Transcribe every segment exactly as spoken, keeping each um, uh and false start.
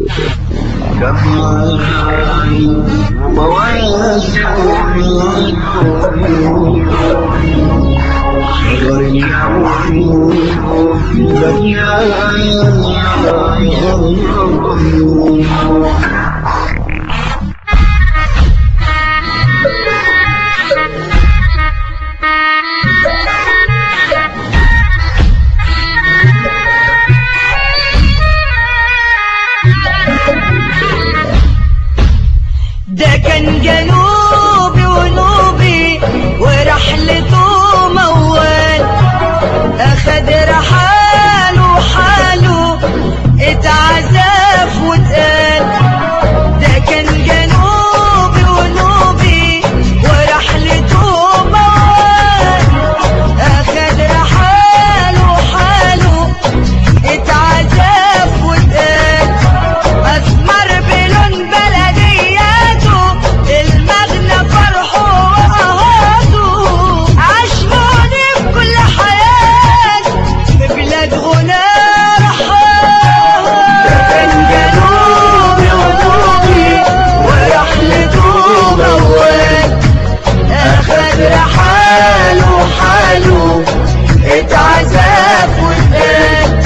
ده كان جنوبي ونوبي ورحلته موال، اخد رحاله حاله اتعزف واتقال. ده كان جنوبي ونوبي ورحلته موال، اخد رحاله حاله اتعزف واتقال. اسمر بلون بلدي المغنى فرحه وقهاته، عشموني بكل حياة في بلاد غنى رحاها. ده كان جنوبي ونوبي ورحلته موال، اخد رحاله حاله اتعزف واتقال.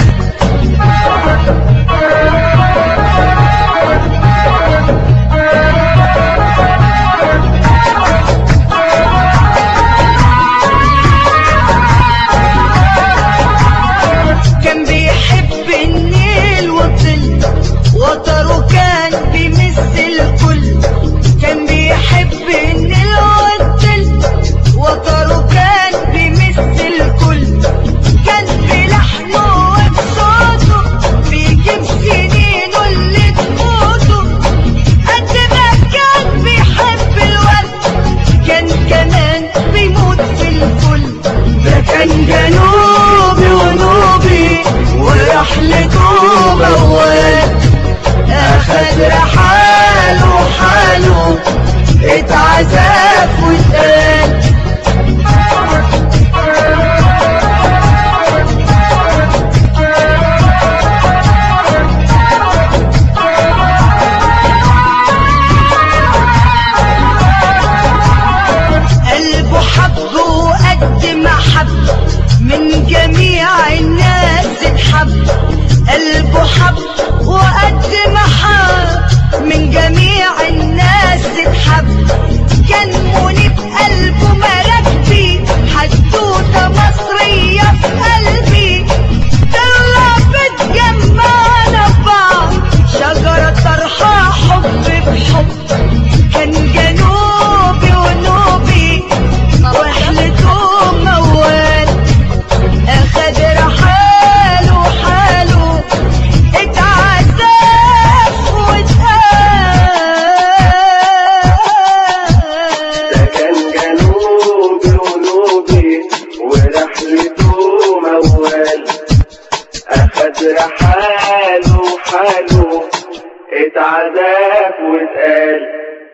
كان بيحب النيل والظل، وطره كان بيمس الكل. كان بيحب النيل والظل، وطره كان بيمس الكل. كان بلحنه وبصوته بيجيب سنينه اللي تفوته. قد ما كان بيحب الورد، كان كمان بيموت في الكل. ده كان جنوبي ونوبي ورحلته موال، اخد رحاله حاله اتعزف واتقال. قلبه حبه وقد ما حب من جميع الناس اتحب. قلبه حب وقد ما حب من جميع الناس اتحب. كان منيب قلبه مراكبي، حدوته مصرية في قلبي. طلع بتجمعنا ببعض، شجرة طرحة حب بحب. كان جنوبي ونوبي ورحلته موال، اخد رحاله حاله اتعزف واتقال. ده كان جنوبي ونوبي ورحلته موال، اخد رحاله حاله اتعزف واتقال.